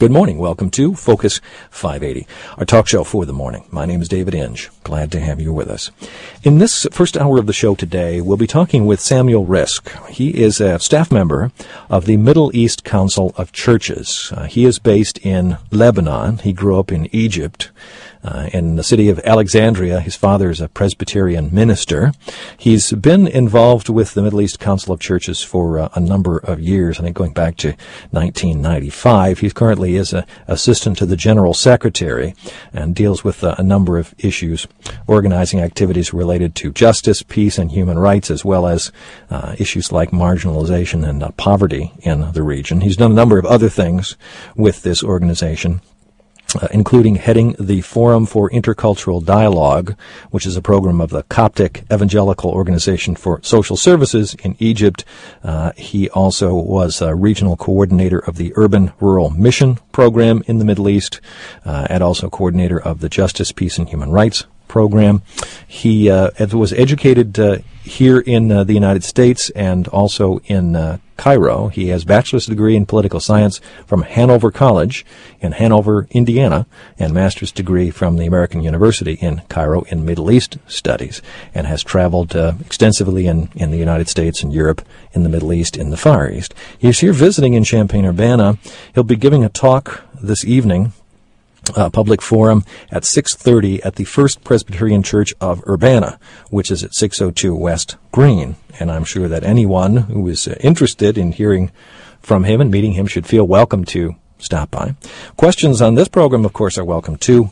Good morning. Welcome to Focus 580, our talk show for the morning. My name is David Inge. Glad to have you with us. In this first hour of the show today, we'll be talking with Samuel Risk. He is a staff member of the Middle East Council of Churches. He is based in Lebanon. He grew up in Egypt. In the city of Alexandria. His father is a Presbyterian minister. He's been involved with the Middle East Council of Churches for a number of years, I think going back to 1995. He currently is an assistant to the General Secretary and deals with a number of issues, organizing activities related to justice, peace, and human rights, as well as issues like marginalization and poverty in the region. He's done a number of other things with this organization, including heading the Forum for Intercultural Dialogue, which is a program of the Coptic Evangelical Organization for Social Services in Egypt. He also was a regional coordinator of the Urban Rural Mission Program in the Middle East, and also coordinator of the Justice, Peace, and Human Rights Program. He was educated here in the United States and also in Cairo. He has a bachelor's degree in political science from Hanover College in Hanover, Indiana, and master's degree from the American University in Cairo in Middle East Studies, and has traveled extensively in the United States and Europe, in the Middle East, in the Far East. He's here visiting in Champaign-Urbana. He'll be giving a talk this evening, public forum at 6:30 at the First Presbyterian Church of Urbana, which is at 602 West Green. And I'm sure that anyone who is interested in hearing from him and meeting him should feel welcome to stop by. Questions on this program, of course, are welcome too.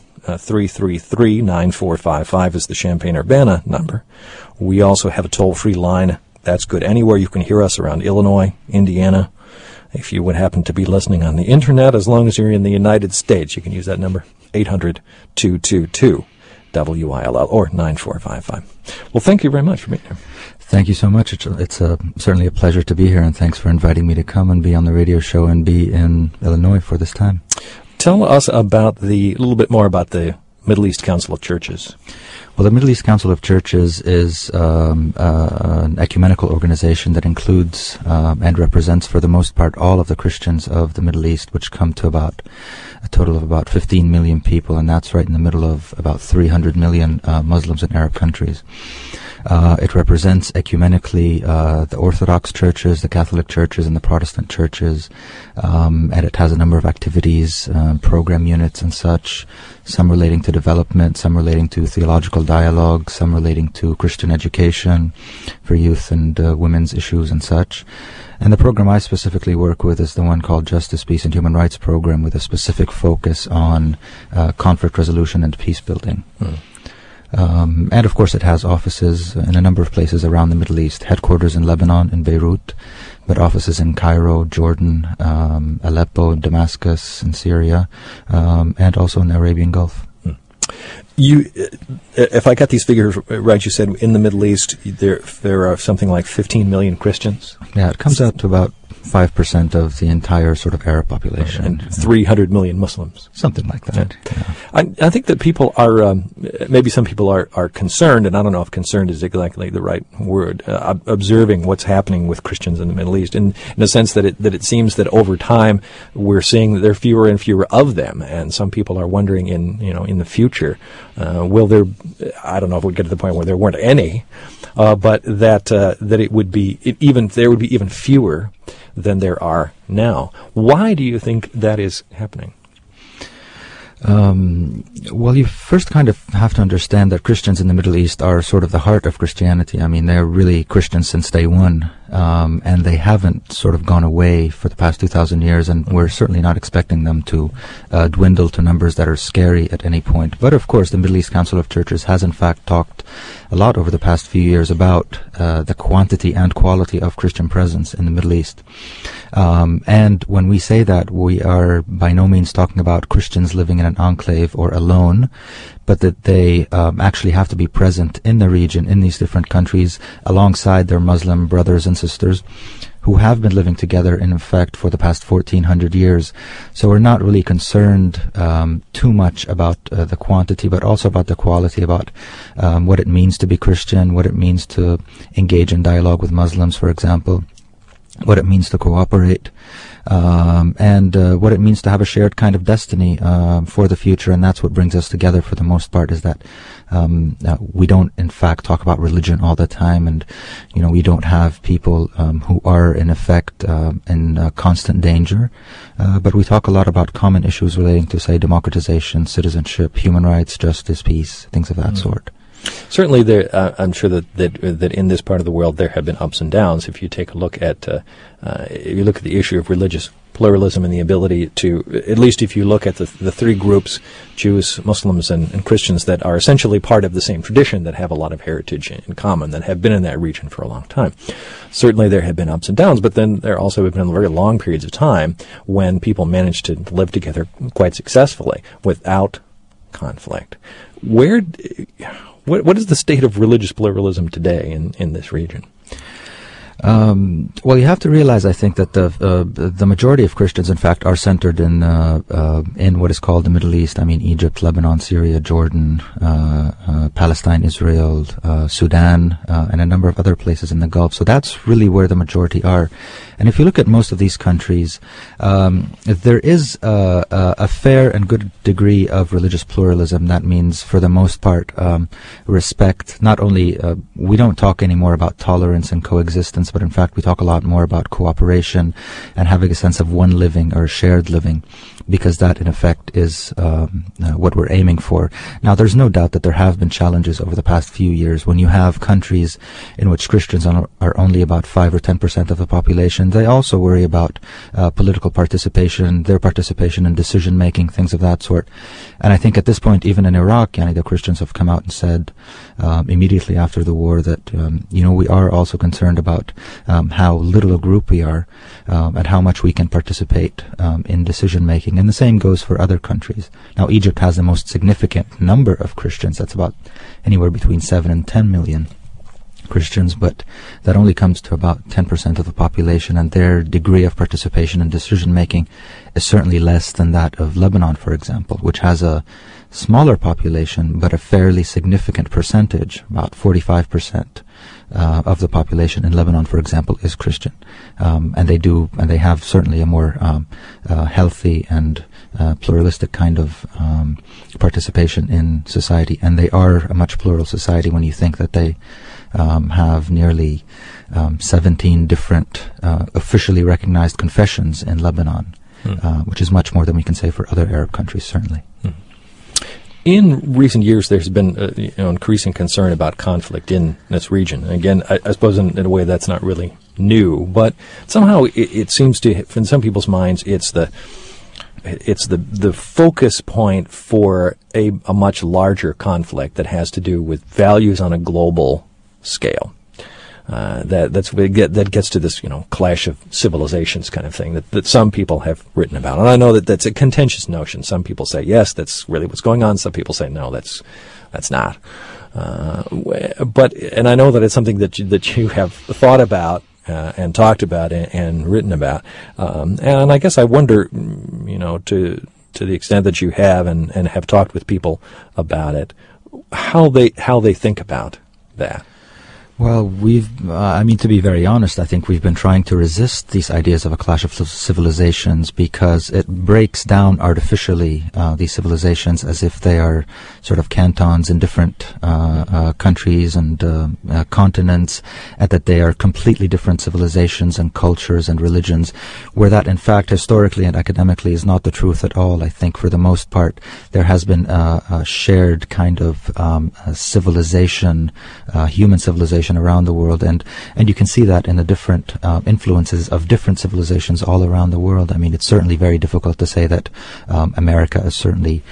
333-9455 is the Champaign-Urbana number. We also have a toll-free line. That's good anywhere you can hear us around Illinois, Indiana. If you would happen to be listening on the Internet, as long as you're in the United States, you can use that number, 800-222-WILL or 9455. Well, thank you very much for being here. Thank you so much. It's certainly a pleasure to be here, and thanks for inviting me to come and be on the radio show and be in Illinois for this time. Tell us about a little bit more about the Middle East Council of Churches. Well, the Middle East Council of Churches is an ecumenical organization that includes and represents, for the most part, all of the Christians of the Middle East, which come to about a total of about 15 million people, and that's right in the middle of about 300 million Muslims in Arab countries. It represents ecumenically the Orthodox churches, the Catholic churches, and the Protestant churches, and it has a number of activities, program units and such, some relating to development, some relating to theological dialogue, some relating to Christian education for youth and women's issues and such. And the program I specifically work with is the one called Justice, Peace, and Human Rights Program, with a specific focus on conflict resolution and peace building. And of course it has offices in a number of places around the Middle East, headquarters in Lebanon, in Beirut, but offices in Cairo, Jordan, Aleppo, Damascus, in Syria, and also in the Arabian Gulf. If I got these figures right, you said in the Middle East there are something like 15 million Christians? Yeah, it comes out to about 5% of the entire sort of Arab population. And 300 million Muslims. Something like that. Yeah. I think that people are, maybe some people are concerned, and I don't know if concerned is exactly the right word, observing what's happening with Christians in the Middle East, in a sense that it seems that over time we're seeing that there are fewer and fewer of them, and some people are wondering in the future, will there, I don't know if we'll get to the point where there weren't any, but that it would be, there would be even fewer than there are now. Why do you think that is happening? Well, you first kind of have to understand that Christians in the Middle East are sort of the heart of Christianity. I mean, they're really Christians since day one, and they haven't sort of gone away for the past 2,000 years, and we're certainly not expecting them to dwindle to numbers that are scary at any point. But of course, the Middle East Council of Churches has in fact talked a lot over the past few years about the quantity and quality of Christian presence in the Middle East. And when we say that, we are by no means talking about Christians living in an enclave or alone, but that they actually have to be present in the region, in these different countries, alongside their Muslim brothers and sisters who have been living together, in effect, for the past 1,400 years. So we're not really concerned too much about the quantity, but also about the quality, about what it means to be Christian, what it means to engage in dialogue with Muslims, for example. what it means to cooperate, and what it means to have a shared kind of destiny for the future. And that's what brings us together for the most part, is that we don't, in fact, talk about religion all the time, and we don't have people who are, in effect, in constant danger, but we talk a lot about common issues relating to, say, democratization, citizenship, human rights, justice, peace, things of that sort. Certainly, I'm sure that in this part of the world there have been ups and downs. If you take a look at the issue of religious pluralism and the ability to, at least if you look at the three groups, Jews, Muslims, and Christians, that are essentially part of the same tradition, that have a lot of heritage in common, that have been in that region for a long time. Certainly there have been ups and downs, but then there also have been very long periods of time when people managed to live together quite successfully without conflict. What is the state of religious pluralism today in this region? Well, you have to realize, I think, that the majority of Christians, in fact, are centered in what is called the Middle East. I mean, Egypt, Lebanon, Syria, Jordan, Palestine, Israel, Sudan, and a number of other places in the Gulf. So that's really where the majority are. And if you look at most of these countries, there is a fair and good degree of religious pluralism. That means, for the most part, respect. Not only, we don't talk anymore about tolerance and coexistence, but in fact we talk a lot more about cooperation and having a sense of one living or shared living, because that in effect is what we're aiming for. Now, there's no doubt that there have been challenges over the past few years. When you have countries in which Christians are only about 5 or 10% of the population, they also worry about political participation, their participation in decision making, things of that sort. And I think at this point, even in Iraq, the Christians have come out and said immediately after the war that we are also concerned about how little a group we are, and how much we can participate in decision making. And the same goes for other countries. Now, Egypt has the most significant number of Christians. That's about anywhere between 7 and 10 million Christians, but that only comes to about 10% of the population, and their degree of participation in decision making is certainly less than that of Lebanon, for example, which has a smaller population but a fairly significant percentage. About 45% of the population in Lebanon, for example, is Christian, and they have certainly a more healthy and pluralistic kind of participation in society, and they are a much plural society when you think that they have nearly 17 different officially recognized confessions in Lebanon, which is much more than we can say for other Arab countries, certainly. In recent years, there's been increasing concern about conflict in this region. Again, I suppose in a way that's not really new, but somehow it seems to, in some people's minds, it's the focus point for a much larger conflict that has to do with values on a global scale. That gets to this, clash of civilizations kind of thing that some people have written about. And I know that that's a contentious notion. Some people say, yes, that's really what's going on. Some people say, no, that's not. And I know that it's something that you have thought about, and talked about and written about. And I guess I wonder, to the extent that you have and have talked with people about it, how they think about that. Well, to be very honest, I think we've been trying to resist these ideas of a clash of civilizations because it breaks down artificially these civilizations as if they are sort of cantons in different countries and continents, and that they are completely different civilizations and cultures and religions, where that, in fact, historically and academically is not the truth at all. I think for the most part, there has been a shared kind of civilization, human civilization around the world, and you can see that in the different influences of different civilizations all around the world. I mean, it's certainly very difficult to say that America is certainly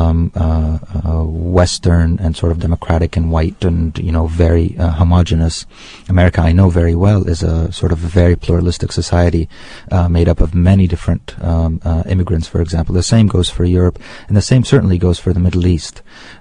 Western and sort of democratic and white and very homogenous. America, I know very well, is a sort of a very pluralistic society made up of many different immigrants, for example. The same goes for Europe, and the same certainly goes for the Middle East.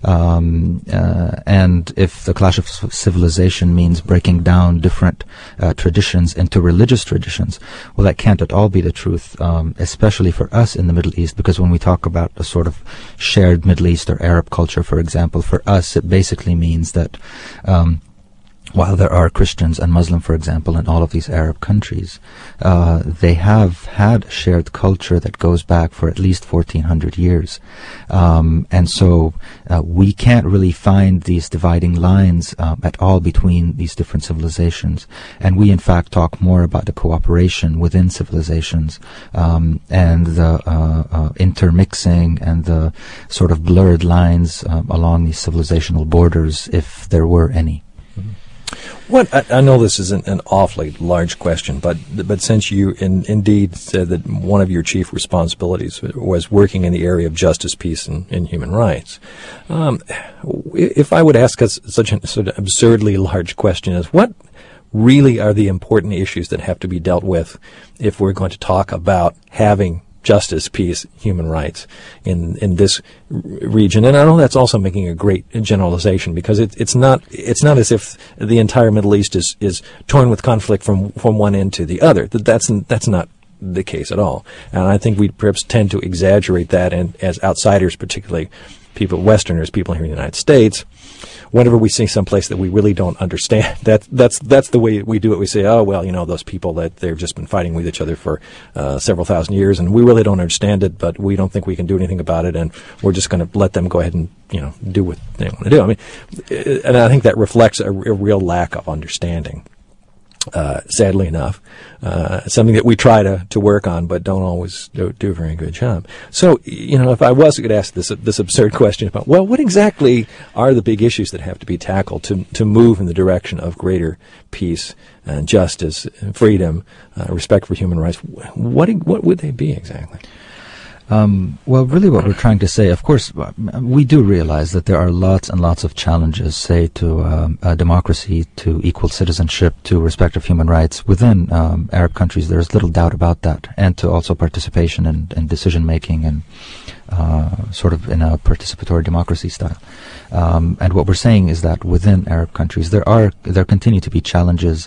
And if the clash of civilization means breaking down different traditions into religious traditions, well, that can't at all be the truth, especially for us in the Middle East, because when we talk about a sort of shared Middle East or Arab culture, for example, for us it basically means that while there are Christians and Muslim, for example, in all of these Arab countries, they have had shared culture that goes back for at least 1,400 years. And so we can't really find these dividing lines at all between these different civilizations. And we, in fact, talk more about the cooperation within civilizations and the intermixing and the sort of blurred lines along these civilizational borders, if there were any. I know this is an awfully large question, but since you indeed said that one of your chief responsibilities was working in the area of justice, peace, and human rights, if I would ask us such an absurdly large question as what really are the important issues that have to be dealt with if we're going to talk about having justice, peace, human rights in this region? And I know that's also making a great generalization, because it's not as if the entire Middle East is torn with conflict from one end to the other. That's not the case at all. And I think we perhaps tend to exaggerate that, and as outsiders, particularly Westerners, people here in the United States, whenever we see someplace that we really don't understand, that's the way we do it. We say, oh, well, those people that they've just been fighting with each other for several thousand years, and we really don't understand it, but we don't think we can do anything about it, and we're just going to let them go ahead and do what they want to do. I mean, and I think that reflects a real lack of understanding. Sadly enough, something that we try to work on, but don't always do a very good job. So, if I was going to ask this absurd question about, well, what exactly are the big issues that have to be tackled to move in the direction of greater peace and justice, and freedom, respect for human rights? What would they be exactly? Well, really what we're trying to say, of course, we do realize that there are lots and lots of challenges, say, to democracy, to equal citizenship, to respect of human rights within Arab countries. There's little doubt about that, and to also participation in decision-making and sort of in a participatory democracy style. And what we're saying is that within Arab countries, there continue to be challenges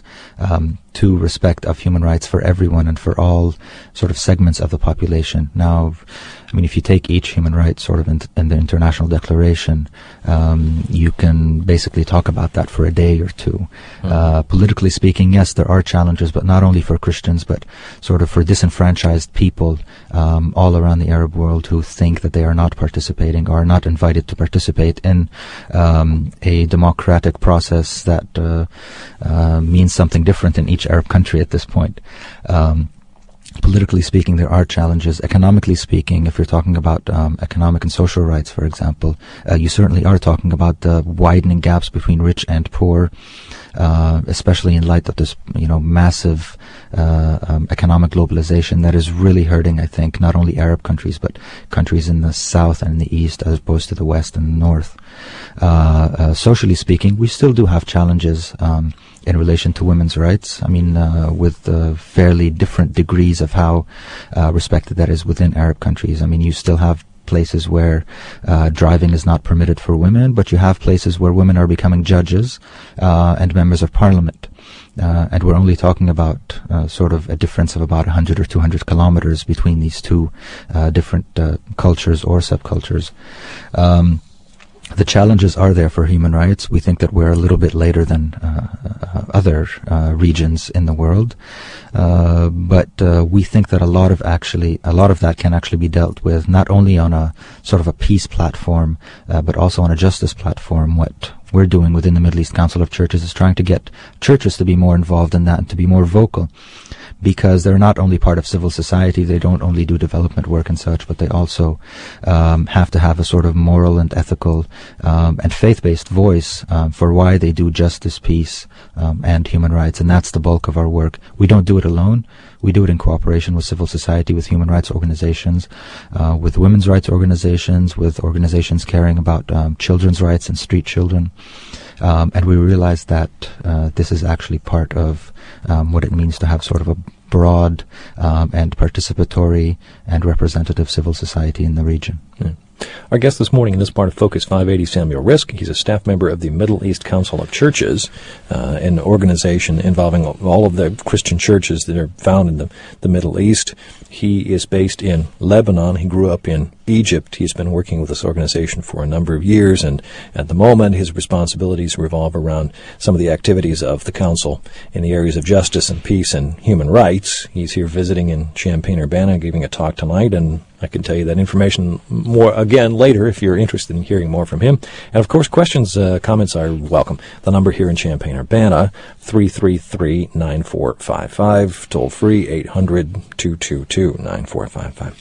to respect of human rights for everyone and for all sort of segments of the population. Now, I mean, if you take each human right sort of in the International Declaration, you can basically talk about that for a day or two. Politically speaking, yes, there are challenges, but not only for Christians, but sort of for disenfranchised people all around the Arab world who think that they are not participating or are not invited to participate in a democratic process that means something different in each Arab country at this point. Politically speaking, there are challenges. Economically speaking, if you're talking about economic and social rights, for example, you certainly are talking about the widening gaps between rich and poor, especially in light of this, massive economic globalization that is really hurting, I think, not only Arab countries, but countries in the south and in the east, as opposed to the west and the north. Socially speaking, we still do have challenges in relation to women's rights. I mean, with fairly different degrees of how respected that is within Arab countries. I mean, you still have places where driving is not permitted for women, but you have places where women are becoming judges and members of parliament. And we're only talking about sort of a difference of about 100 or 200 kilometers between these two different cultures or subcultures. The challenges are there for human rights. We think that we're a little bit later than other regions in the world, but we think that a lot of that can actually be dealt with not only on a sort of a peace platform, but also on a justice platform. What we're doing within the Middle East Council of Churches is trying to get churches to be more involved in that and to be more vocal, because they're not only part of civil society, they don't only do development work and such, but they also have to have a sort of moral and ethical and faith-based voice for why they do justice, peace, and human rights. And that's the bulk of our work. We don't do it alone. We do it in cooperation with civil society, with human rights organizations, with women's rights organizations, with organizations caring about children's rights and street children. And we realize that this is actually part of what it means to have sort of a broad and participatory and representative civil society in the region. Yeah. Our guest this morning in this part of Focus 580, Samuel Risk. He's a staff member of the Middle East Council of Churches, an organization involving all of the Christian churches that are found in the Middle East. He is based in Lebanon. He grew up in Egypt. He's been working with this organization for a number of years, and at the moment his responsibilities revolve around some of the activities of the Council in the areas of justice and peace and human rights. He's here visiting in Champaign-Urbana, giving a talk tonight, and I can tell you that information more again later if you're interested in hearing more from him. And of course, questions, comments are welcome. The number here in Champaign-Urbana, 333-9455, toll free 800-222-9455.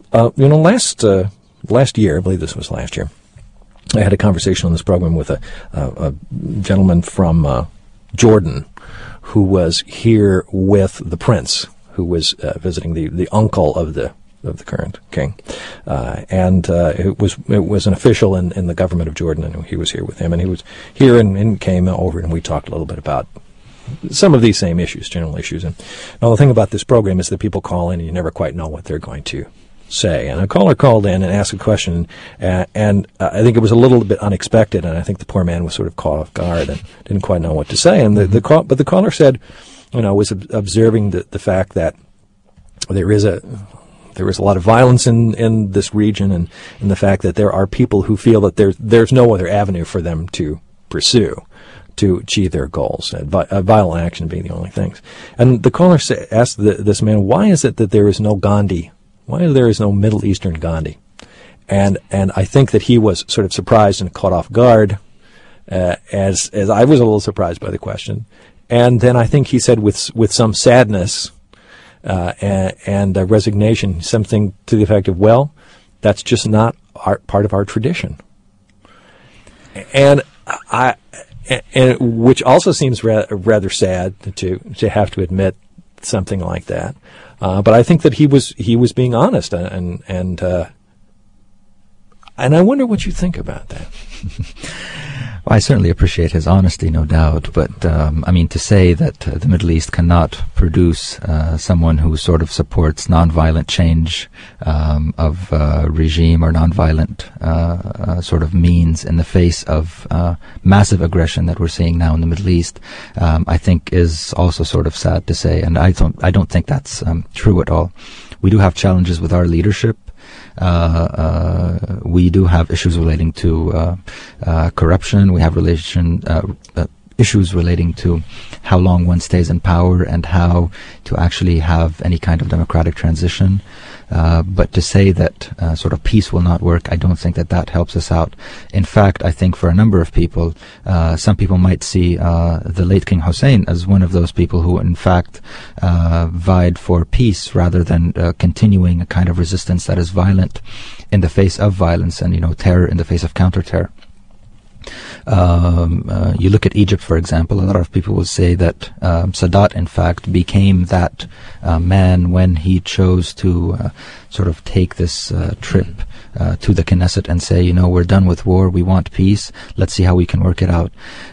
Last year, I believe this was last year, I had a conversation on this program with a gentleman from Jordan who was here with the prince, who was visiting the uncle of the current king, and it was an official in the government of Jordan, and he was here with him, and he was here and came over, and we talked a little bit about some of these same issues, general issues. And now the thing about this program is that people call in and you never quite know what they're going to say. And a caller called in and asked a question, and I think it was a little bit unexpected, and I think the poor man was sort of caught off guard and didn't quite know what to say. And the caller said, was observing the fact that there is a lot of violence in this region, and the fact that there are people who feel that there's no other avenue for them to pursue to achieve their goals, violent action being the only things. And the caller asked this man, why is it that there is no Gandhi? Why there is no Middle Eastern Gandhi? And I think that he was sort of surprised and caught off guard, as I was a little surprised by the question. And then I think he said with some sadness and resignation, something to the effect of, well, that's just not part of our tradition. And which also seems rather sad to have to admit something like that. But I think that he was being honest, and I wonder what you think about that. Well, I certainly appreciate his honesty, no doubt. But to say that the Middle East cannot produce someone who sort of supports nonviolent change of regime or nonviolent sort of means in the face of massive aggression that we're seeing now in the Middle East, I think is also sort of sad to say, and I don't think that's true at all. We do have challenges with our leadership. We do have issues relating to corruption. We have issues relating to how long one stays in power and how to actually have any kind of democratic transition. But to say that sort of peace will not work, I don't think that helps us out. In fact, I think for a number of people, some people might see the late King Hussein as one of those people who, in fact, vied for peace rather than continuing a kind of resistance that is violent in the face of violence and, terror in the face of counter-terror. You look at Egypt, for example, a lot of people will say that Sadat, in fact, became that man when he chose to sort of take this trip to the Knesset and say, we're done with war, we want peace, let's see how we can work it out.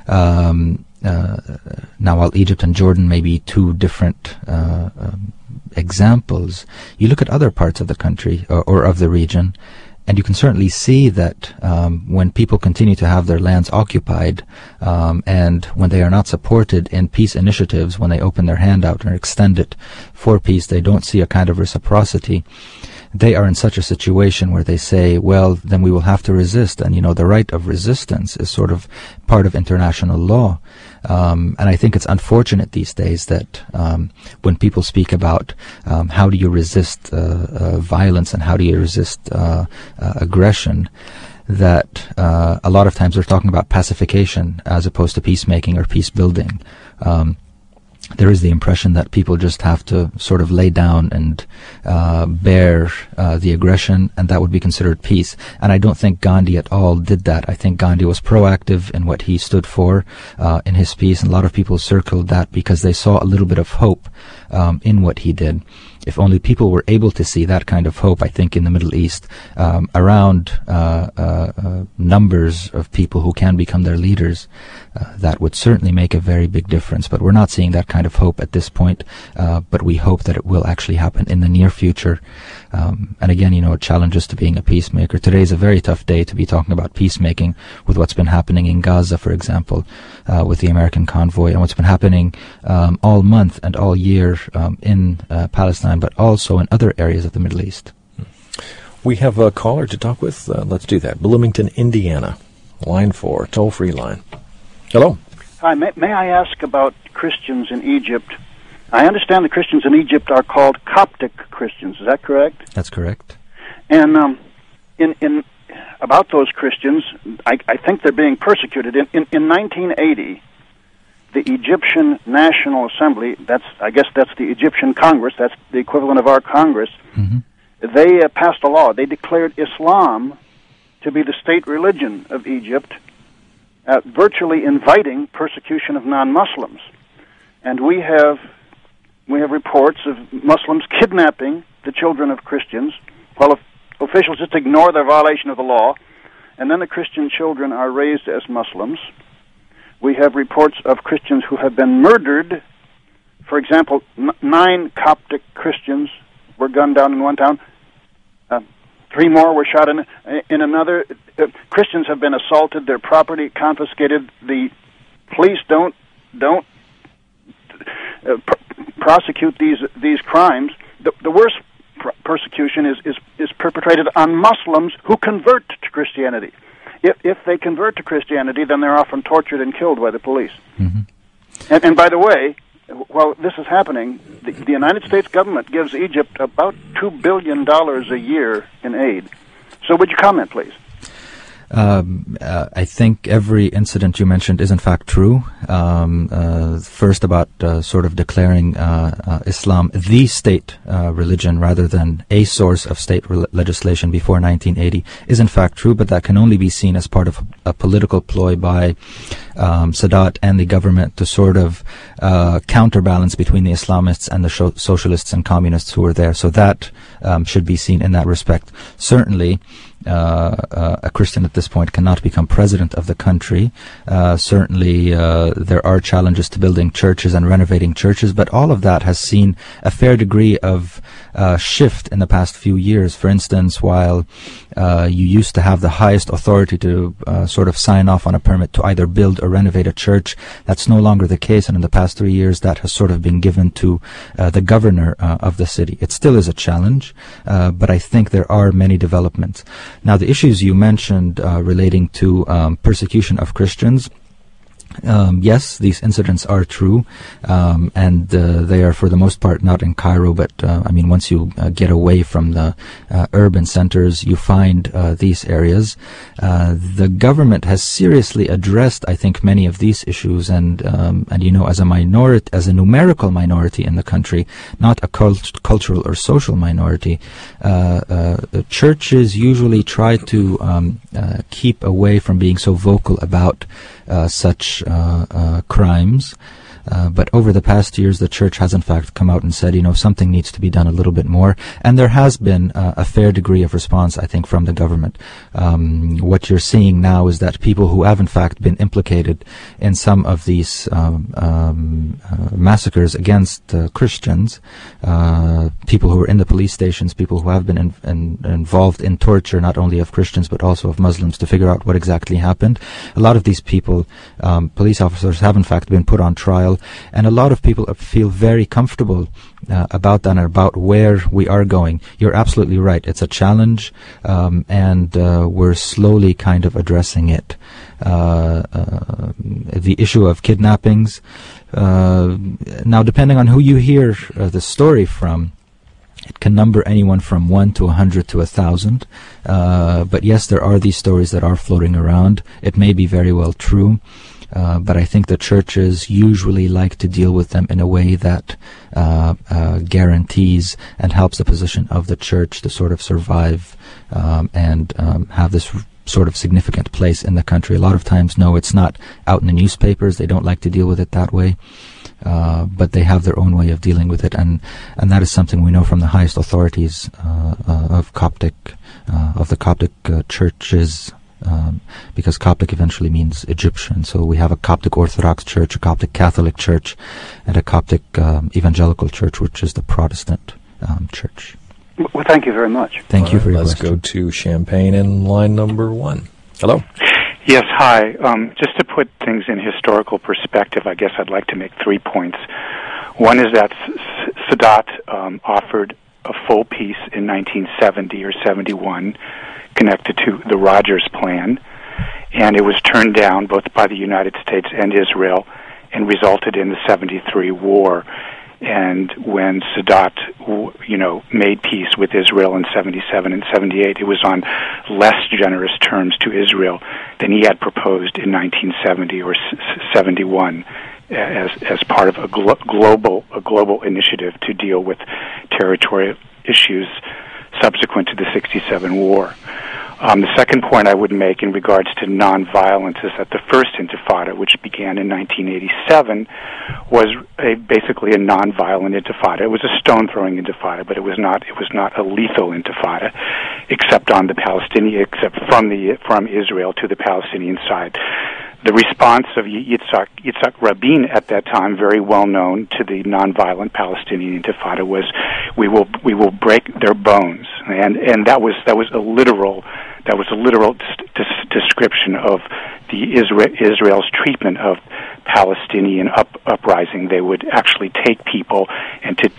Now, while Egypt and Jordan may be two different examples, you look at other parts of the country or of the region, and you can certainly see that when people continue to have their lands occupied and when they are not supported in peace initiatives, when they open their hand out and extend it for peace, they don't see a kind of reciprocity. They are in such a situation where they say, well, then we will have to resist. And, the right of resistance is sort of part of international law. And I think it's unfortunate these days that when people speak about how do you resist violence and how do you resist aggression, that a lot of times they're talking about pacification as opposed to peacemaking or peace building. There is the impression that people just have to sort of lay down and bear the aggression, and that would be considered peace. And I don't think Gandhi at all did that. I think Gandhi was proactive in what he stood for in his peace, and a lot of people circled that because they saw a little bit of hope in what he did. If only people were able to see that kind of hope, I think, in the Middle East, around numbers of people who can become their leaders, that would certainly make a very big difference. But we're not seeing that kind of hope at this point, but we hope that it will actually happen in the near future. And again, challenges to being a peacemaker. Today is a very tough day to be talking about peacemaking with what's been happening in Gaza, for example, with the American convoy, and what's been happening all month and all year in Palestine, but also in other areas of the Middle East. We have a caller to talk with. Let's do that. Bloomington, Indiana. Line 4, toll-free line. Hello. Hi, may I ask about Christians in Egypt? I understand the Christians in Egypt are called Coptic Christians. Is that correct? That's correct. And in about those Christians, I think they're being persecuted. In 1980, the Egyptian National Assembly, I guess that's the Egyptian Congress, that's the equivalent of our Congress, they passed a law. They declared Islam to be the state religion of Egypt, virtually inviting persecution of non-Muslims. And we have reports of Muslims kidnapping the children of Christians, while officials just ignore their violation of the law, and then the Christian children are raised as Muslims. We have reports of Christians who have been murdered. For example, 9 Coptic Christians were gunned down in one town. 3 more were shot in another. Christians have been assaulted, their property confiscated. The police don't prosecute these crimes. The worst persecution is perpetrated on Muslims who convert to Christianity. If they convert to Christianity, then they're often tortured and killed by the police. And by the way, while this is happening, the United States government gives Egypt about $2 billion a year in aid. So would you comment, please? I think every incident you mentioned is in fact true. First about sort of declaring Islam the state religion rather than a source of state legislation before 1980 is in fact true, but that can only be seen as part of a political ploy by Sadat and the government to sort of counterbalance between the Islamists and the socialists and communists who were there. So that should be seen in that respect. Certainly, a Christian at this point cannot become president of the country. Certainly, there are challenges to building churches and renovating churches, but all of that has seen a fair degree of shift in the past few years. For instance, while you used to have the highest authority to sort of sign off on a permit to either build or renovate a church, that's no longer the case, and in the past 3 years that has sort of been given to the governor of the city. It still is a challenge, but I think there are many developments. Now, the issues you mentioned relating to persecution of Christians, yes, these incidents are true, and they are for the most part not in Cairo, but once you get away from the urban centers, you find these areas. The government has seriously addressed, I think, many of these issues, and as a minority, as a numerical minority in the country, not a cultural or social minority, churches usually try to keep away from being so vocal about such crimes. But over the past years, the church has in fact come out and said, something needs to be done a little bit more. And there has been a fair degree of response, I think, from the government. What you're seeing now is that people who have in fact been implicated in some of these massacres against Christians, people who were in the police stations, people who have been involved in torture, not only of Christians but also of Muslims, to figure out what exactly happened. A lot of these people, police officers, have in fact been put on trial. And a lot of people feel very comfortable about that and about where we are going. You're absolutely right. It's a challenge, and we're slowly kind of addressing it. The issue of kidnappings. Now, depending on who you hear the story from, it can number anyone from 1 to 100 to 1,000. But yes, there are these stories that are floating around. It may be very well true. But I think the churches usually like to deal with them in a way that guarantees and helps the position of the church to sort of survive and have this sort of significant place in the country. A lot of times, no, it's not out in the newspapers. They don't like to deal with it that way. But they have their own way of dealing with it, and that is something we know from the highest authorities of the Coptic churches. Because Coptic eventually means Egyptian. So we have a Coptic Orthodox Church, a Coptic Catholic Church, and a Coptic Evangelical Church, which is the Protestant church. Well, thank you very much. Thank you for your question. question. Let's go to Champaign in line number 1. Hello? Yes, hi. Just to put things in historical perspective, I guess I'd like to make 3 points. One is that Sadat offered a full peace in 1970 or 71, connected to the Rogers Plan, and it was turned down both by the United States and Israel, and resulted in the 73 war. And when Sadat, made peace with Israel in 77 and 78, it was on less generous terms to Israel than he had proposed in 1970 or 71 as part of a global initiative to deal with territorial issues subsequent to the 67 war. The second point I would make in regards to nonviolence is that the first Intifada, which began in 1987, was basically a nonviolent Intifada. It was a stone-throwing Intifada, but it was not a lethal Intifada, except from Israel to the Palestinian side. The response of Yitzhak Rabin at that time, very well known to the nonviolent Palestinian Intifada, was we will break their bones, and that was a literal description of Israel's treatment of Palestinian uprising. They would actually take people and to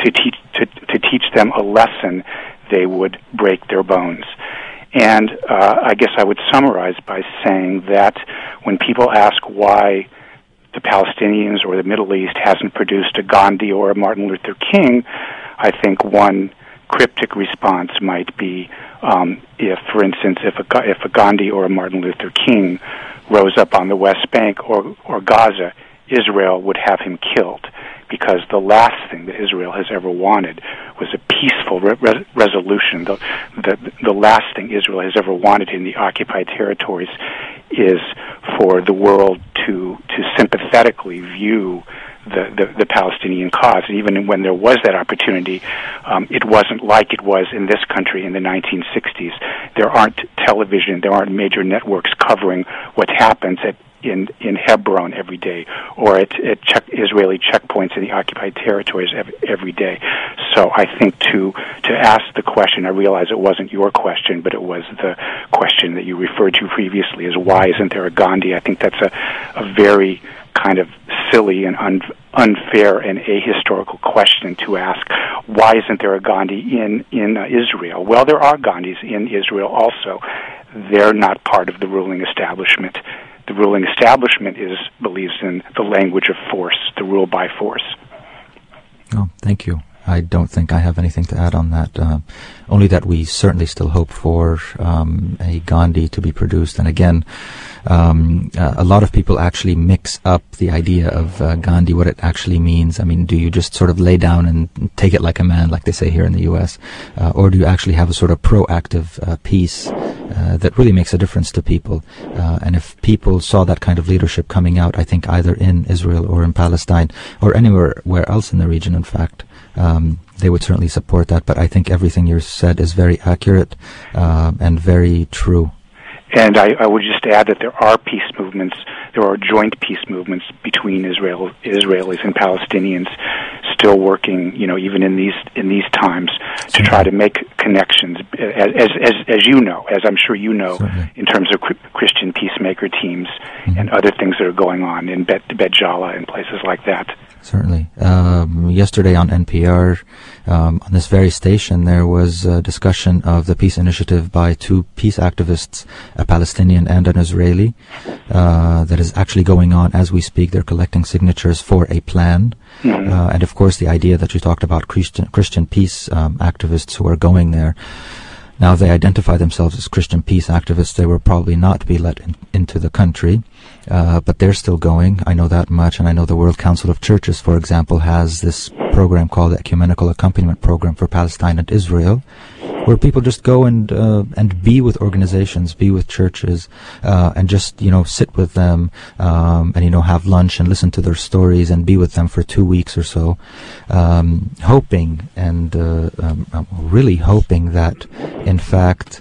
teach them a lesson, they would break their bones. And I guess I would summarize by saying that when people ask why the Palestinians or the Middle East hasn't produced a Gandhi or a Martin Luther King, I think one cryptic response might be if, for instance, if a Gandhi or a Martin Luther King rose up on the West Bank or Gaza, Israel would have him killed, because the last thing that Israel has ever wanted was a peaceful resolution. The last thing Israel has ever wanted in the occupied territories is for the world to sympathetically view the Palestinian cause. And even when there was that opportunity, it wasn't like it was in this country in the 1960s. There aren't major networks covering what happens in Hebron every day, or at Israeli checkpoints in the occupied territories every day. So I think to ask the question, I realize it wasn't your question, but it was the question that you referred to previously, is why isn't there a Gandhi? I think that's a very kind of silly and unfair and ahistorical question to ask. Why isn't there a Gandhi in Israel? Well, there are Gandhis in Israel also. They're not part of the ruling establishment. The ruling establishment believes in the language of force, the rule by force. Oh, thank you. I don't think I have anything to add on that. Only that we certainly still hope for a Gandhi to be produced. And again, a lot of people actually mix up the idea of Gandhi, what it actually means. I mean, do you just sort of lay down and take it like a man, like they say here in the U.S., or do you actually have a sort of proactive peace that really makes a difference to people? And if people saw that kind of leadership coming out, I think either in Israel or in Palestine or anywhere else in the region, in fact, they would certainly support that. But I think everything you said is very accurate and very true. And I would just add that there are peace movements, there are joint peace movements between Israelis and Palestinians still working, even in these times, to try to make connections, as you know, as I'm sure you know, certainly, in terms of Christian peacemaker teams and other things that are going on in Bet Jala and places like that. Certainly. Yesterday on NPR, on this very station, there was a discussion of the peace initiative by two peace activists, a Palestinian and an Israeli, that is actually going on as we speak. They're collecting signatures for a plan. And of course, the idea that you talked about, Christian peace activists who are going there. Now, they identify themselves as Christian peace activists. They will probably not be let into the country, but they're still going. I know that much, and I know the World Council of Churches, for example, has this program called the Ecumenical Accompaniment Program for Palestine and Israel, where people just go and be with organizations, be with churches, and just, sit with them, and, have lunch and listen to their stories and be with them for 2 weeks or so, hoping and really hoping that, in fact,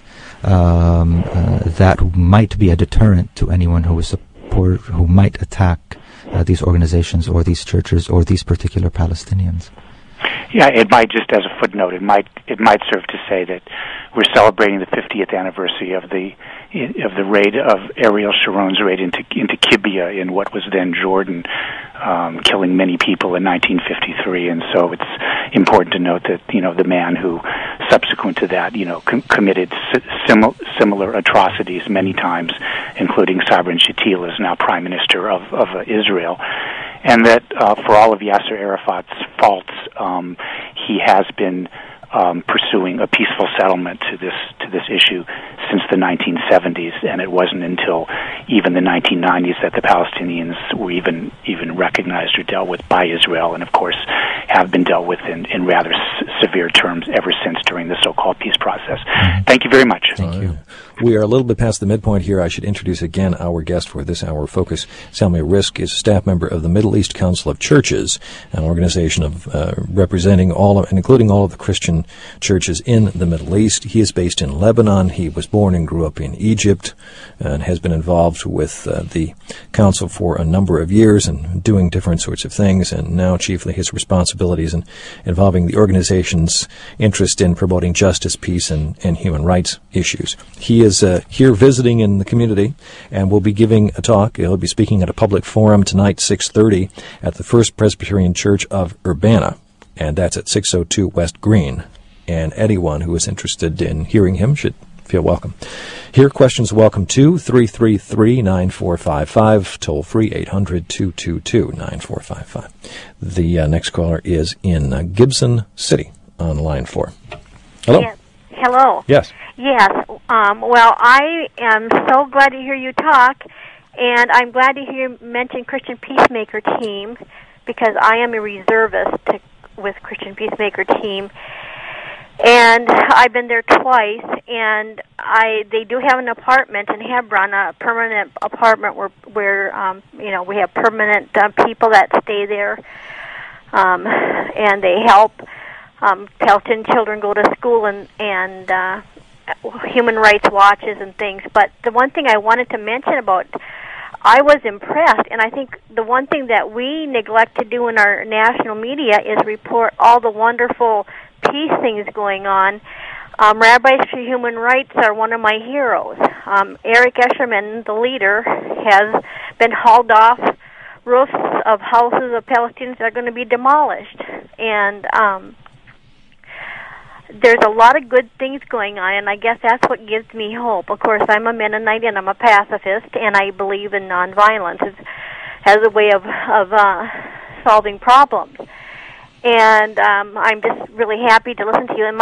that might be a deterrent to anyone who might attack these organizations or these churches or these particular Palestinians. Yeah, it might, just as a footnote, it might serve to say that we're celebrating the 50th anniversary of the raid of Ariel Sharon's raid into Gibeah in what was then Jordan, killing many people in 1953. And so it's important to note that the man who subsequent to that committed similar atrocities many times, including Sabra Shatila, is now Prime Minister of Israel. And that for all of Yasser Arafat's faults, he has been pursuing a peaceful settlement to this issue since the 1970s, and it wasn't until even the 1990s that the Palestinians were even recognized or dealt with by Israel, and of course have been dealt with in rather severe terms ever since during the so-called peace process. Thank you very much. Thank you. We are a little bit past the midpoint here. I should introduce again our guest for this hour of focus. Samuel Risk is a staff member of the Middle East Council of Churches, an organization of representing and including all of the Christian churches in the Middle East. He is based in Lebanon. He was born and grew up in Egypt and has been involved with the council for a number of years and doing different sorts of things, and now chiefly his responsibilities involving the organization's interest in promoting justice, peace, and human rights issues. He is here visiting in the community and will be giving a talk. He'll be speaking at a public forum tonight, 6:30, at the First Presbyterian Church of Urbana, and that's at 602 West Green. And anyone who is interested in hearing him should feel welcome. Here, questions welcome to 333-9455, toll free 800-222-9455. The next caller is in Gibson City on line 4. Hello. Yes. Hello. Yes. Yes. Well, I am so glad to hear you talk, and I'm glad to hear you mention Christian Peacemaker Team, because I am a reservist with Christian Peacemaker Team. And I've been there twice, and they do have an apartment in Hebron, a permanent apartment where we have permanent people that stay there, and they help Palestinian children go to school and human rights watches and things. But the one thing I wanted to mention about, I was impressed, and I think the one thing that we neglect to do in our national media is report all the wonderful peace things going on. Rabbis for Human Rights are one of my heroes. Eric Escherman, the leader, has been hauled off roofs of houses of Palestinians that are going to be demolished. And there's a lot of good things going on, and I guess that's what gives me hope. Of course, I'm a Mennonite and I'm a pacifist, and I believe in nonviolence as a way of solving problems. And I'm just really happy to listen to you. And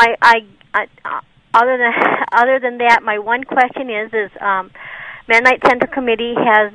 other than that, my one question is Mennonite Central Committee has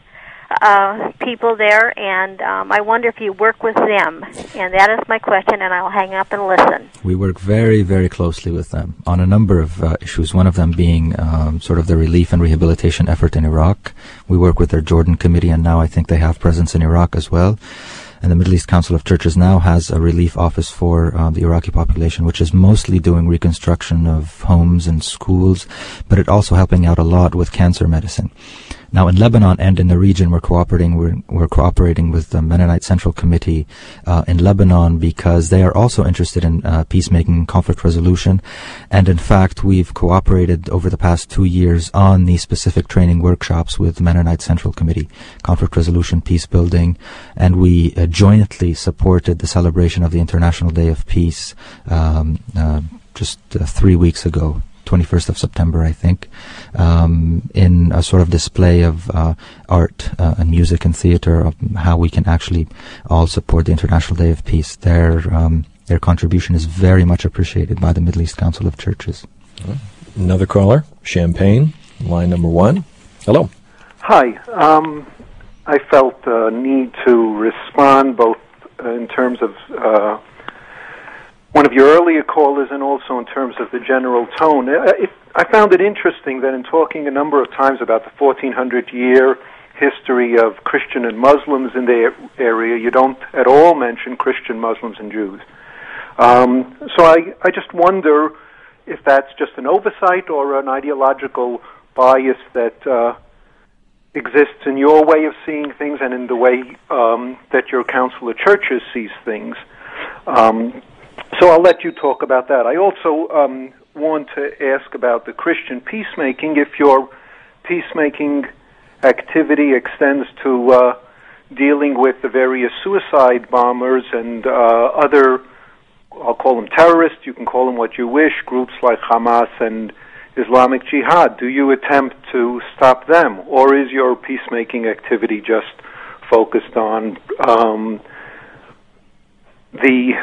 people there, and I wonder if you work with them. And that is my question, and I'll hang up and listen. We work very, very closely with them on a number of issues, one of them being sort of the relief and rehabilitation effort in Iraq. We work with their Jordan Committee, and now I think they have presence in Iraq as well. And the Middle East Council of Churches now has a relief office for the Iraqi population, which is mostly doing reconstruction of homes and schools, but it also helping out a lot with cancer medicine. Now, in Lebanon and in the region, we're cooperating with the Mennonite Central Committee in Lebanon, because they are also interested in peacemaking and conflict resolution. And in fact, we've cooperated over the past 2 years on these specific training workshops with the Mennonite Central Committee, conflict resolution, peace building, and we jointly supported the celebration of the International Day of Peace just 3 weeks ago. 21st of September, I think, in a sort of display of art and music and theater of how we can actually all support the International Day of Peace. Their contribution is very much appreciated by the Middle East Council of Churches. Another caller, Champaign, line number 1. Hello. Hi. I felt a need to respond both in terms of one of your earlier callers and also in terms of the general tone. I found it interesting that in talking a number of times about the 1400-year history of Christian and Muslims in the area, you don't at all mention Christian, Muslims, and Jews. So I just wonder if that's just an oversight or an ideological bias that exists in your way of seeing things and in the way that your Council of Churches sees things. So I'll let you talk about that. I also want to ask about the Christian peacemaking. If your peacemaking activity extends to dealing with the various suicide bombers and other, I'll call them terrorists, you can call them what you wish, groups like Hamas and Islamic Jihad, do you attempt to stop them? Or is your peacemaking activity just focused on the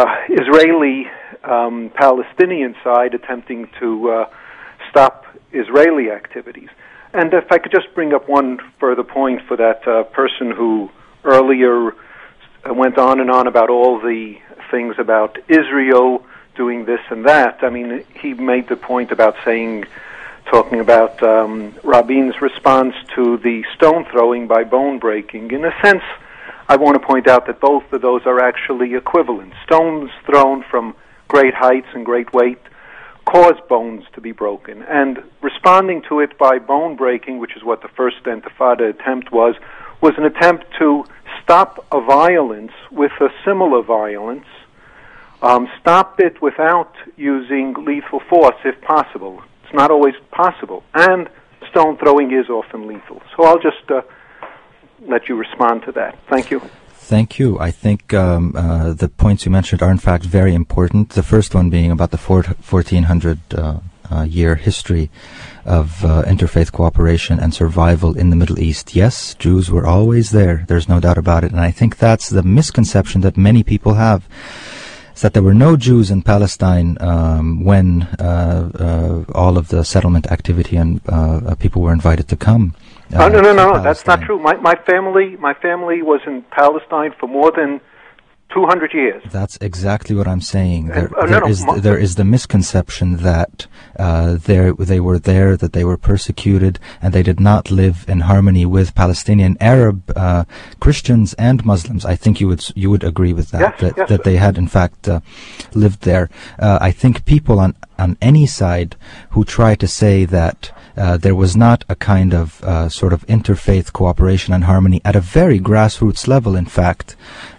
Israeli-Palestinian side attempting to stop Israeli activities? And if I could just bring up one further point for that person who earlier went on and on about all the things about Israel doing this and that. I mean, he made the point about talking about Rabin's response to the stone throwing by bone breaking. In a sense, I want to point out that both of those are actually equivalent. Stones thrown from great heights and great weight cause bones to be broken. And responding to it by bone breaking, which is what the first Intifada attempt was an attempt to stop a violence with a similar violence, stop it without using lethal force if possible. It's not always possible. And stone throwing is often lethal. So I'll just let you respond to that. Thank you. Thank you. I think the points you mentioned are in fact very important. The first one being about the 1400 year history of interfaith cooperation and survival in the Middle East. Yes, Jews were always there. There's no doubt about it. And I think that's the misconception that many people have, is that there were no Jews in Palestine when all of the settlement activity and people were invited to come. No, that's not true. My family was in Palestine for more than 200 years. That's exactly what I'm saying. There is the misconception that they were there, that they were persecuted, and they did not live in harmony with Palestinian Arab Christians and Muslims. I think you would agree with that. Yes, that they had in fact lived there. I think people on any side who try to say that there was not a kind of sort of interfaith cooperation and harmony at a very grassroots level, in fact,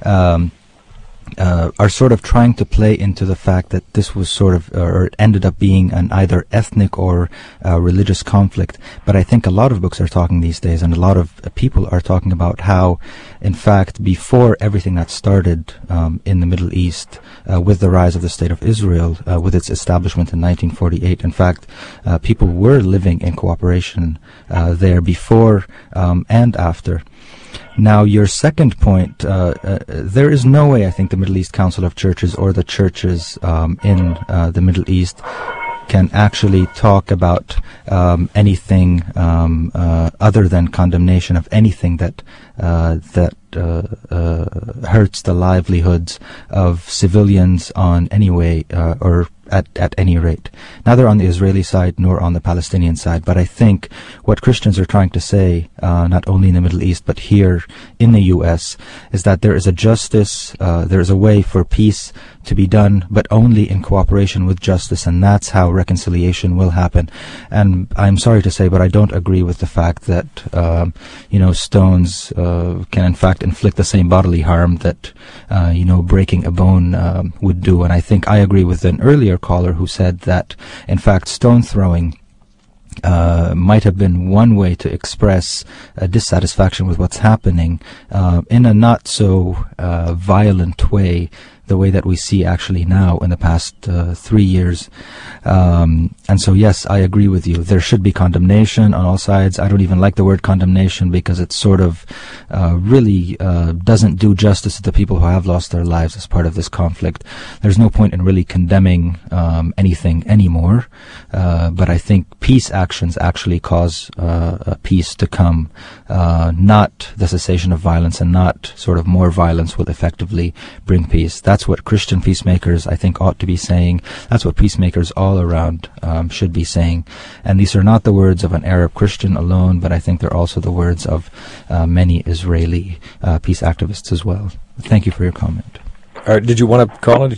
are sort of trying to play into the fact that this was sort of, or it ended up being an either ethnic or religious conflict. But I think a lot of books are talking these days, and a lot of people are talking about how, in fact, before everything that started in the Middle East, with the rise of the State of Israel, with its establishment in 1948, in fact, people were living in cooperation there before and after. Now, your second point, there is no way I think the Middle East Council of Churches or the churches in the Middle East can actually talk about anything other than condemnation of anything that hurts the livelihoods of civilians on any way or at any rate, neither on the Israeli side nor on the Palestinian side. But I think what Christians are trying to say, not only in the Middle East but here in the U.S., is that there is a justice, there is a way for peace to be done, but only in cooperation with justice, and that's how reconciliation will happen. And I'm sorry to say, but I don't agree with the fact that stones can in fact inflict the same bodily harm that breaking a bone would do. And I think I agree with an earlier caller who said that in fact stone throwing might have been one way to express dissatisfaction with what's happening in a not so violent way, the way that we see actually now in the past 3 years. And so, yes, I agree with you. There should be condemnation on all sides. I don't even like the word condemnation because it sort of really doesn't do justice to the people who have lost their lives as part of this conflict. There's no point in really condemning anything anymore. But I think peace actions actually cause peace to come, not the cessation of violence, and not sort of more violence will effectively bring peace. That's what Christian peacemakers, I think, ought to be saying. That's what peacemakers all around should be saying. And these are not the words of an Arab Christian alone, but I think they're also the words of many Israeli peace activists as well. Thank you for your comment. Did you want to call in? Did you want to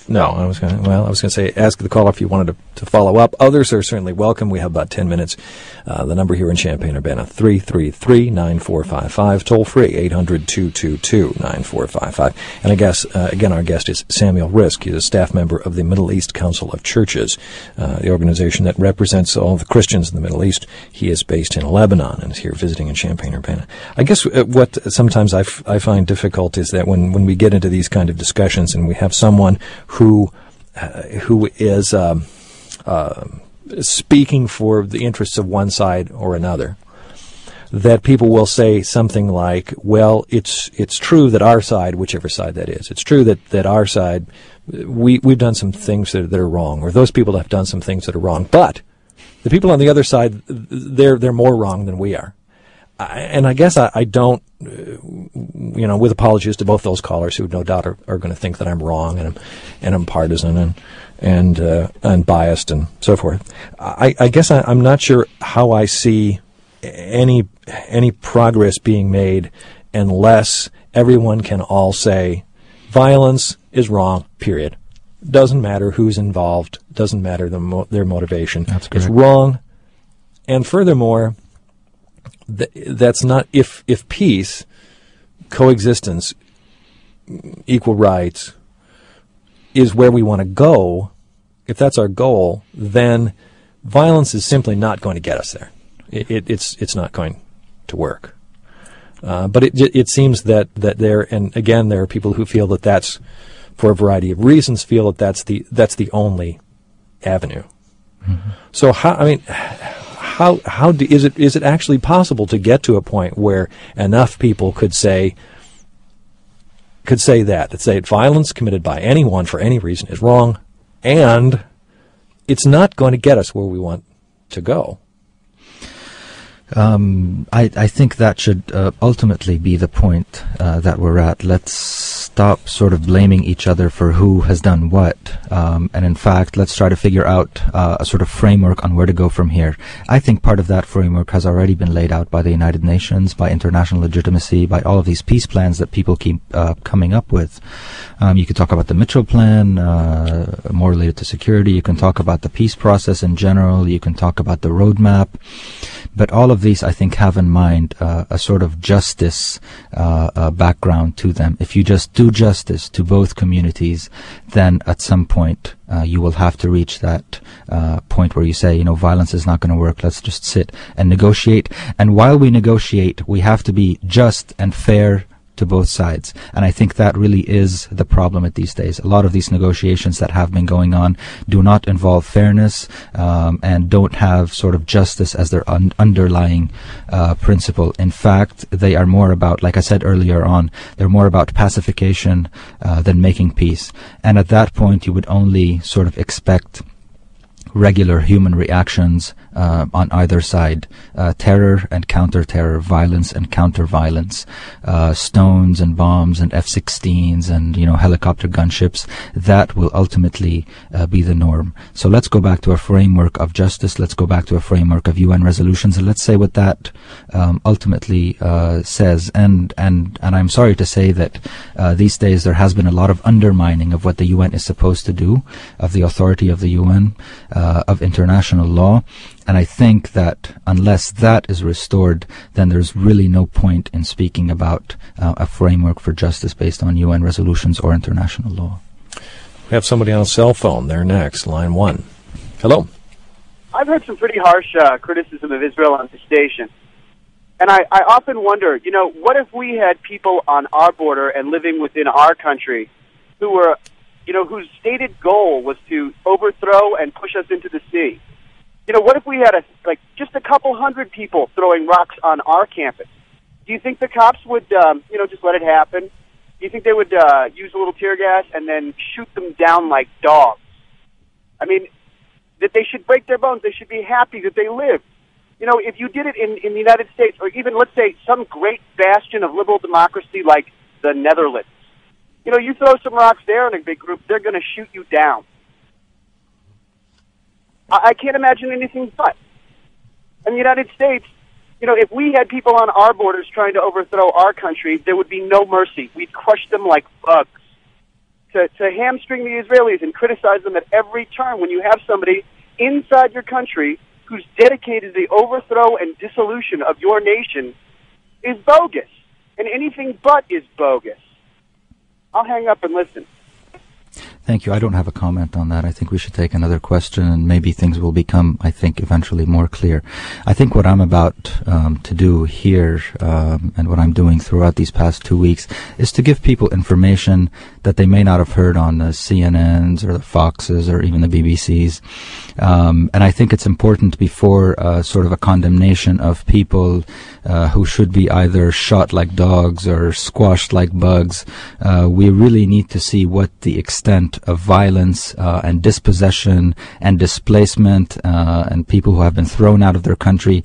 No, I was going to say, ask the caller if you wanted to follow up. Others are certainly welcome. We have about 10 minutes. The number here in Champaign-Urbana, 333-9455, toll free, 800-222-9455. And I guess, again, our guest is Samuel Risk. He's a staff member of the Middle East Council of Churches, the organization that represents all the Christians in the Middle East. He is based in Lebanon and is here visiting in Champaign-Urbana. I guess what sometimes I find difficult is that when we get into these kind of discussions and we have someone who is speaking for the interests of one side or another, that people will say something like, well, it's true that our side, whichever side that is, it's true that our side, we've done some things that are wrong, or those people have done some things that are wrong, but the people on the other side, they're more wrong than we are. And I guess I don't, with apologies to both those callers who no doubt are going to think that I'm wrong and I'm partisan and biased and so forth. I guess I'm not sure how I see any progress being made unless everyone can all say violence is wrong, period. Doesn't matter who's involved, doesn't matter their motivation. That's correct. It's wrong. And furthermore, that's not, if peace, coexistence, equal rights is where we want to go, if that's our goal, then violence is simply not going to get us there. It's not going to work. But it seems that there, and again, there are people who feel that that's, for a variety of reasons, feel that that's the only avenue. Mm-hmm. So is it actually possible to get to a point where enough people could say that violence committed by anyone for any reason is wrong, and it's not going to get us where we want to go? I think that should ultimately be the point that we're at. Let's stop sort of blaming each other for who has done what, and in fact, let's try to figure out a sort of framework on where to go from here. I think part of that framework has already been laid out by the United Nations, by international legitimacy, by all of these peace plans that people keep coming up with. You could talk about the Mitchell Plan, more related to security. You can talk about the peace process in general. You can talk about the roadmap. But all of these, I think, have in mind a sort of justice background to them. If you just do justice to both communities, then at some point you will have to reach that point where you say, violence is not going to work. Let's just sit and negotiate. And while we negotiate, we have to be just and fair to both sides. And I think that really is the problem at these days. A lot of these negotiations that have been going on do not involve fairness and don't have sort of justice as their underlying principle. In fact, they are more about, like I said earlier on, they're more about pacification than making peace. And at that point, you would only sort of expect regular human reactions on either side, terror and counter-terror, violence and counter-violence, stones and bombs and F-16s and, helicopter gunships. That will ultimately be the norm. So let's go back to a framework of justice. Let's go back to a framework of UN resolutions, and let's say what that ultimately says. And I'm sorry to say that these days there has been a lot of undermining of what the UN is supposed to do, of the authority of the UN, of international law. And I think that unless that is restored, then there's really no point in speaking about a framework for justice based on UN resolutions or international law. We have somebody on a cell phone. They're next. Line 1. Hello. I've heard some pretty harsh criticism of Israel on the station. And I often wonder, what if we had people on our border and living within our country who were, whose stated goal was to overthrow and push us into the sea? What if we had just a couple hundred people throwing rocks on our campus? Do you think the cops would, just let it happen? Do you think they would use a little tear gas and then shoot them down like dogs? I mean, that they should break their bones. They should be happy that they lived. If you did it in the United States, or even, let's say, some great bastion of liberal democracy like the Netherlands, you throw some rocks there in a big group, they're going to shoot you down. I can't imagine anything but. In the United States, if we had people on our borders trying to overthrow our country, there would be no mercy. We'd crush them like bugs. hamstring the Israelis and criticize them at every turn when you have somebody inside your country who's dedicated to the overthrow and dissolution of your nation is bogus. And anything but is bogus. I'll hang up and listen. Thank you. I don't have a comment on that. I think we should take another question, and maybe things will become, I think, eventually more clear. I think what I'm about to do here, and what I'm doing throughout these past 2 weeks, is to give people information that they may not have heard on the CNNs or the Foxes or even the BBCs. And I think it's important before sort of a condemnation of people who should be either shot like dogs or squashed like bugs. We really need to see what the extent of violence and dispossession and displacement and people who have been thrown out of their country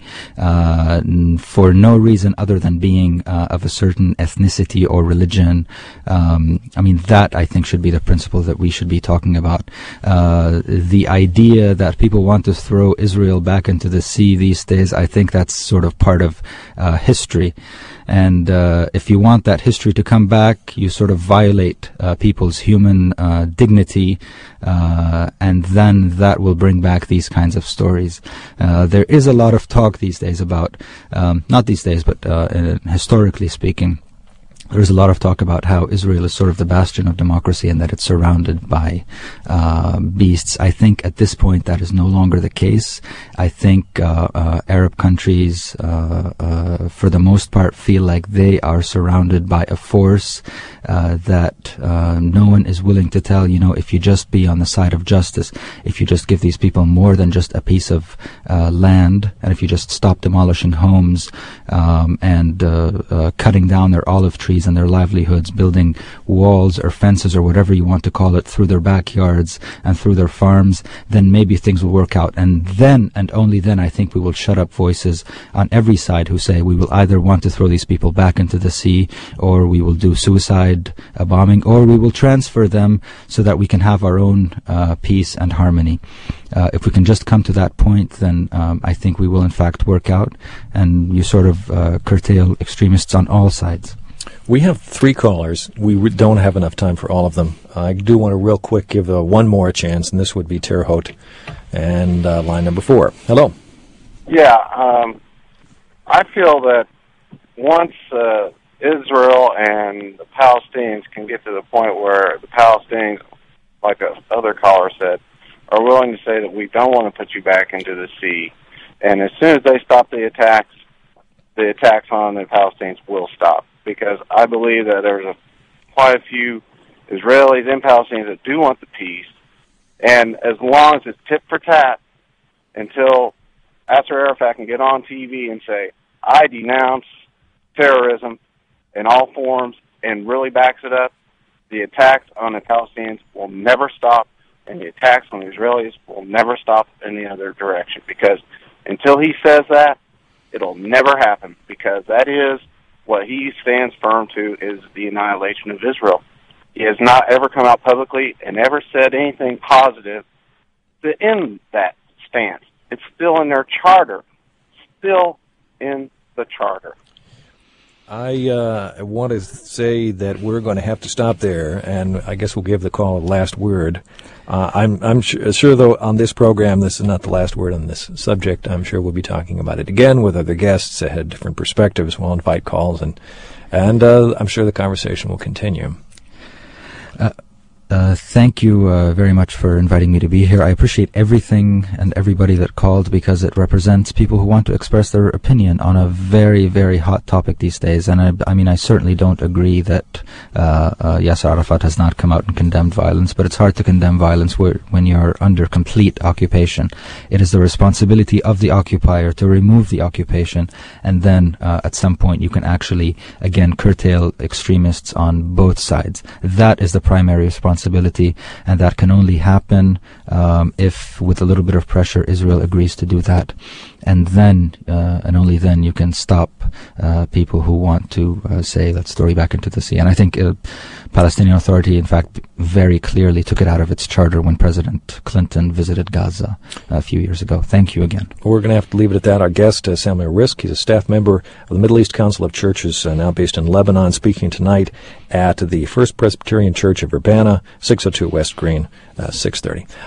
for no reason other than being of a certain ethnicity or religion. I mean, that I think should be the principle that we should be talking about. The idea that people want to throw Israel back into the sea these days, I think that's sort of part of history. And if you want that history to come back, you sort of violate people's human dignity, and then that will bring back these kinds of stories. There is a lot of talk these days about, not these days, but historically speaking, there's a lot of talk about how Israel is sort of the bastion of democracy and that it's surrounded by beasts. I think at this point that is no longer the case. I think Arab countries, for the most part, feel like they are surrounded by a force that no one is willing to tell, if you just be on the side of justice, if you just give these people more than just a piece of land, and if you just stop demolishing homes and cutting down their olive trees and their livelihoods, building walls or fences or whatever you want to call it through their backyards and through their farms, then maybe things will work out. And then, and only then, I think we will shut up voices on every side who say we will either want to throw these people back into the sea, or we will do suicide bombing, or we will transfer them so that we can have our own peace and harmony. If we can just come to that point, then I think we will in fact work out, and you sort of curtail extremists on all sides. We have 3 callers. We don't have enough time for all of them. I do want to real quick give one more chance, and this would be Terre Haute, and line number 4. Hello. Yeah, I feel that once Israel and the Palestinians can get to the point where the Palestinians, like the other caller said, are willing to say that we don't want to put you back into the sea, and as soon as they stop the attacks on the Palestinians will stop. Because I believe that there's quite a few Israelis and Palestinians that do want the peace, and as long as it's tit for tat, until Yasser Arafat can get on TV and say, I denounce terrorism in all forms, and really backs it up, the attacks on the Palestinians will never stop, and the attacks on the Israelis will never stop in the other direction. Because until he says that, it'll never happen, because that is what he stands firm to, is the annihilation of Israel. He has not ever come out publicly and ever said anything positive to end that stance. It's still in their charter. Still in the charter. I want to say that we're going to have to stop there, and I guess we'll give the call a last word. I'm sure, though, on this program, this is not the last word on this subject. I'm sure we'll be talking about it again with other guests that had different perspectives. We'll invite calls, and I'm sure the conversation will continue. Thank you very much for inviting me to be here. I appreciate everything and everybody that called, because it represents people who want to express their opinion on a very, very hot topic these days. And I mean, I certainly don't agree that Yasser Arafat has not come out and condemned violence, but it's hard to condemn violence when you're under complete occupation. It is the responsibility of the occupier to remove the occupation, and then at some point you can actually, again, curtail extremists on both sides. That is the primary responsibility, and that can only happen if, with a little bit of pressure, Israel agrees to do that. And then, and only then, you can stop people who want to say, let's throw you back into the sea. And I think Palestinian Authority, in fact, very clearly took it out of its charter when President Clinton visited Gaza a few years ago. Thank you again. We're going to have to leave it at that. Our guest, Samuel Risk, he's a staff member of the Middle East Council of Churches, now based in Lebanon, speaking tonight at the First Presbyterian Church of Urbana, 602 West Green, 6:30.